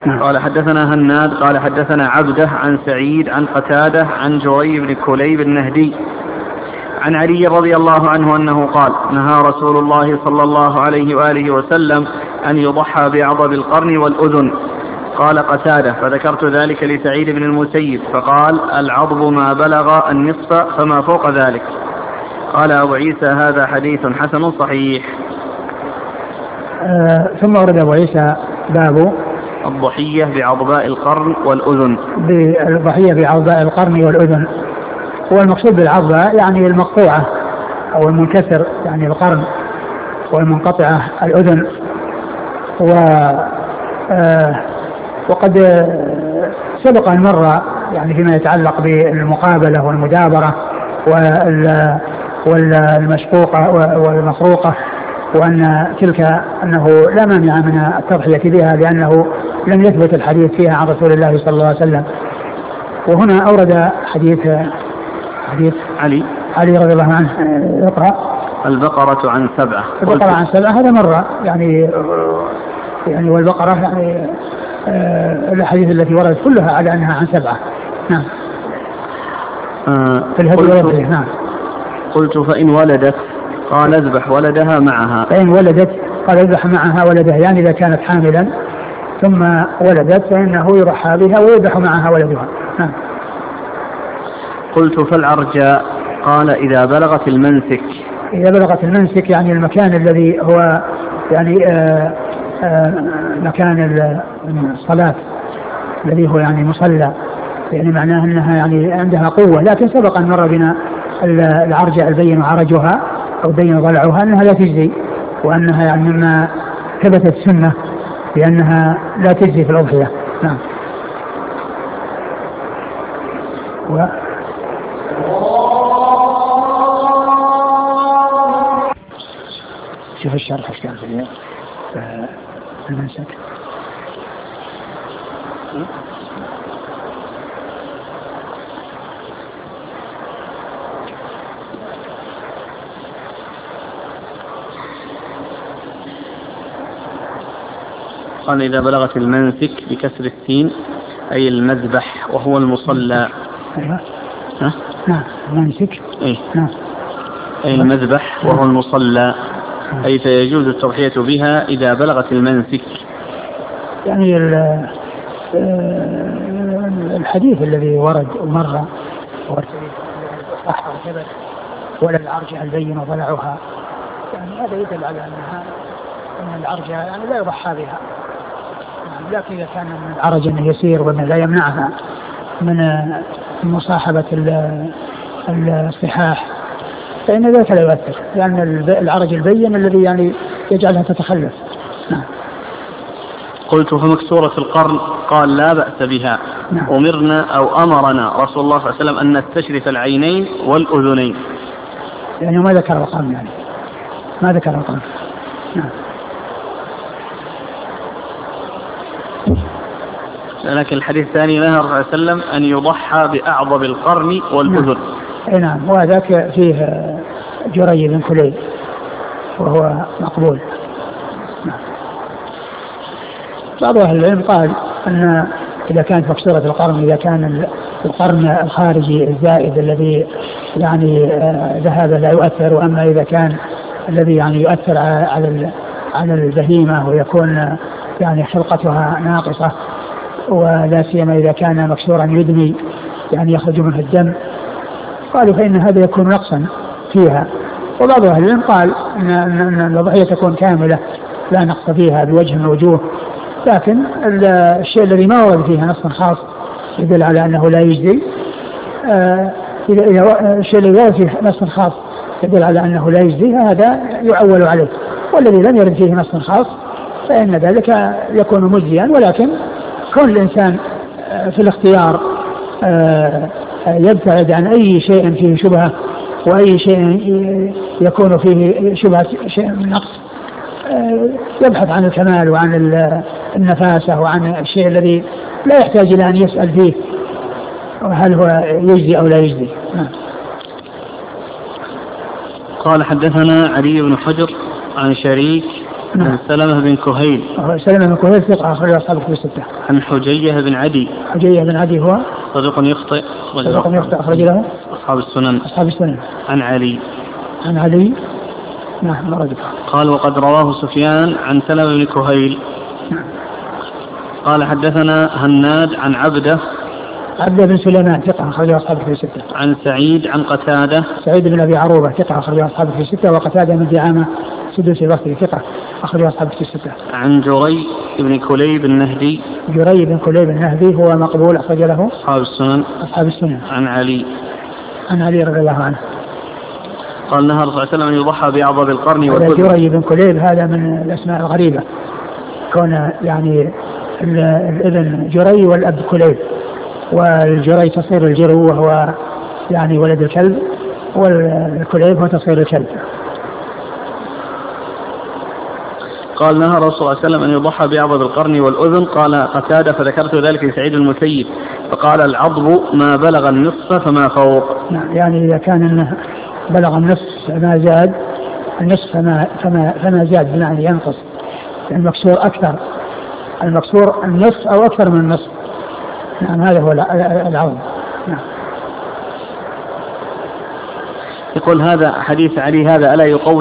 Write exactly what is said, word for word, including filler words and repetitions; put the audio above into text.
قال حدثنا هناد قال حدثنا عبده عن سعيد عن قتادة عن جري بن كليب النهدي عن علي رضي الله عنه أنه قال نهى رسول الله صلى الله عليه وآله وسلم أن يضحى بعضب القرن والأذن. قال قتادة فذكرت ذلك لسعيد بن المسيب فقال العضب ما بلغ النصف فما فوق ذلك. قال أبو عيسى هذا حديث حسن صحيح. آه ثم ورد أبو عيسى باب الضحية بعضباء القرن والأذن. بالضحية بعضباء القرن والأذن، والمقصود بالعضباء يعني المقطوعة أو المنكسر يعني القرن، والمنقطعة الأذن. و آه وقد سبق أن مر يعني فيما يتعلق بالمقابلة والمدابرة والمشقوقة والمفروقة، وأن تلك أنه لا مانع من التضحية بها لأنه لم يثبت الحديث فيها عن رسول الله صلى الله عليه وسلم. وهنا أورد حديث حديث علي علي رضي الله عنه يقرأ البقرة عن سبعة. البقرة عن سبعة هذا مرة يعني يعني والبقرة يعني الأحاديث التي وردت كلها على أنها عن سبعة. نعم. آه في الهدي والهدي. نعم. قلت فإن ولدت قال اذبح ولدها معها. فإن ولدت قال اذبح معها ولدها، يعني إذا كانت حاملا ثم ولدت فإنه يضحى بها ويذبح معها ولدها. نعم. قلت فالعرجاء قال إذا بلغت المنسك. إذا بلغت المنسك يعني المكان الذي هو يعني آآ آآ مكان الصلاة الذي هو يعني مصلى، يعني معناه أنها يعني عندها قوة، لكن سبق أن مر بنا العرجاء البين عرجها أو بين ضلعها أنها لا تجزي، وأنها يعني مما ثبتت السنة بأنها لا تجزي في الأضحية. نعم. و... شوف الشرح ايش كان في المنسك. قال إذا بلغت المنسك بكسر السين أي المذبح وهو المصلى. أيوة. ها؟ نعم المنسك. إيه؟ نعم. أي المذبح وهو المصلى، أي فيجوز التضحية بها إذا بلغت المنسك. يعني الحديث الذي ورد مرة صح وثبت ولا العرجاء البين وضلعها، يعني هذا يدل على أنها أن العرجاء يعني لا يضحى بها، لكن إذا كان من العرج أنه يسير وأنه لا يمنعها من مصاحبة الصحاح فإن ذلك لا يؤثر، لأن العرج البين الذي يعني يجعلها تتخلف. نعم. قلت فمكسورة القرن قال لا بأس بها. نعم. أمرنا أو أمرنا رسول الله صلى الله عليه وسلم أن نستشرف العينين والأذنين، يعني ما ذكر القرن، يعني ما ذكر القرن. نعم. لكن الحديث الثاني نهى الرسول صلى الله عليه وسلم أن يضحى بأعضب القرن والأذن. نعم. نعم. وذاك فيه جري بن كليب وهو مقبول. نعم. بعض أهل العلم قال أن إذا كانت مكسورة القرن، إذا كان القرن الخارجي الزائد الذي يعني ذهب لا يؤثر، وأما إذا كان الذي يعني يؤثر على على البهيمة ويكون يعني خلقتها ناقصة، ولا سيما إذا كان مكسورا يدمي يعني يخرج منه الدم، قالوا فإن هذا يكون نقصا فيها. وبعض أهل العلم قال أن الضحية تكون كاملة لا نقص فيها بوجه من الوجوه، لكن الشيء الذي ما ورد فيها نص خاص يدل على أنه لا يجزي، آه إذا الشيء الذي ورد فيه نص خاص يدل على أنه لا يجزي هذا يعول عليه، والذي لم يرد فيه نص خاص فإن ذلك يكون مجزيا. ولكن كون الإنسان في الاختيار يبتعد عن أي شيء فيه شبهة وأي شيء يكون فيه شبهة شيء من نقص، يبحث عن الكمال وعن النفاسة وعن الشيء الذي لا يحتاج إلى أن يسأل فيه هل هو يجزي أو لا يجزي. قال حدثنا علي بن حجر عن شريك عن سلمة بن كهيل. سلمة بن كهيل ثقة أخرجه أصحاب الكتب الستة. عن حجية بن عدي. حجية بن عدي هو صدوق يخطئ. صدوق يخطئ أخرج له أصحاب السنن. أصحاب السنن. عن علي. عن علي نعم مرض. قال وقد رواه سفيان عن سلمة بن كهيل. قال حدثنا هناد عن عبده. عبده بن سليمان ثقة أخرجه أصحاب الكتب الستة. عن سعيد عن قتادة. سعيد بن أبي عروبة ثقة أخرجه أصحاب الكتب الستة. وقتادة من دعامة سدوسي البصري ثقة أخرجه أصحاب الكتب الستة. عن جري بن كليب النهدي. جري بن كليب النهدي هو مقبول أخرج له أصحاب السنن. أصحاب السنن. عن علي. عن علي رضي الله عنه قال نهى الرسول صلى الله عليه وسلم أن يضحى بأعضب القرن والأذن. جري بن كليب هذا من الأسماء الغريبة، كون يعني الابن جري والأب كليب، والجري تصير الجرو وهو يعني ولد الكلب، والكليب هو تصير الكلب. قال نهى الرسول صلى الله عليه وسلم أن يضحى بأعضب القرن والأذن. قال قتادة فذكرت ذلك لسعيد المسيب فقال العضب ما بلغ النصف فما فوق. يعني إذا كان إنه بلغ النصف فما زاد النصف فما, فما, فما زاد بمعنى ينقص، المكسور أكثر، المكسور النصف أو أكثر من النصف. نعم هذا هو العضب. نعم. يقول هذا حديث علي هذا ألا يقوي